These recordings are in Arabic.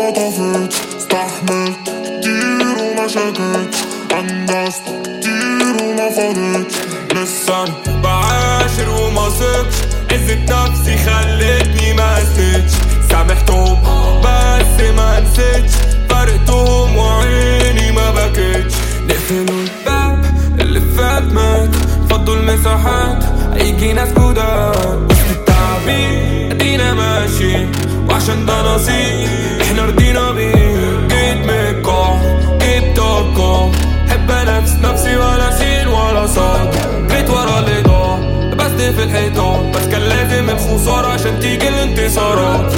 ما طفتش، استحملت كتير وما شكتش، انجزت كتير وما فاضتش. لسه انا بعاشر وما ثقتش، عزة نفسي خلتني ما قستش. سامحتهم بس ما نسيتش، فرقتهم وعيني ما بكتش. نقفلوا الباب اللي فات مات، فضوا المساحات هيجي ناس جداد. وسط التعبير ادينا ماشيين، وعشان ده نصيب احنا رضينا بيه. جيت من القاع جبت ارقام، حب انافس نفسي ولا سين ولا صاد. جريت ورا اللي ضاع بس في الحيطان، بس كان لازم الخسارة عشان تيجي الانتصارات.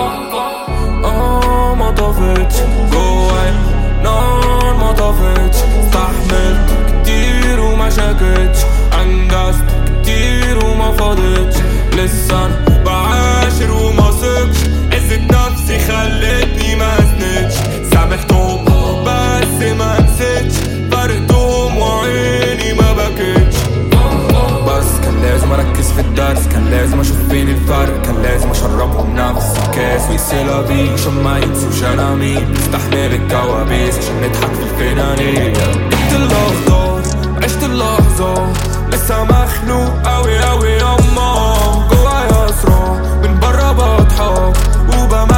ما طفتش جواي نار ما طفتش، استحملت كتير وما شكتش، انجزت كتير وما فاضتش. لسه انا بعاشر وما ثقتش، عزة نفسي خلتني ما اسندش. سامحتهم بس ما نسيتش، فرقتهم وعيني ما بكتش. بس كان لازم اركز في الدرس، كان لازم اشوف فين الفرق، كان لازم اشربهم نفس كاس ويسيلها بيه عشان ما ينسوش انا مين. نستحمل الكوابيس عشان نضحك في الفنانية. جبت الاخضر عشت اللحظة، لسه مخنوق اوي اوي ياما. جوايا اسرع من برا بضحك وبمثل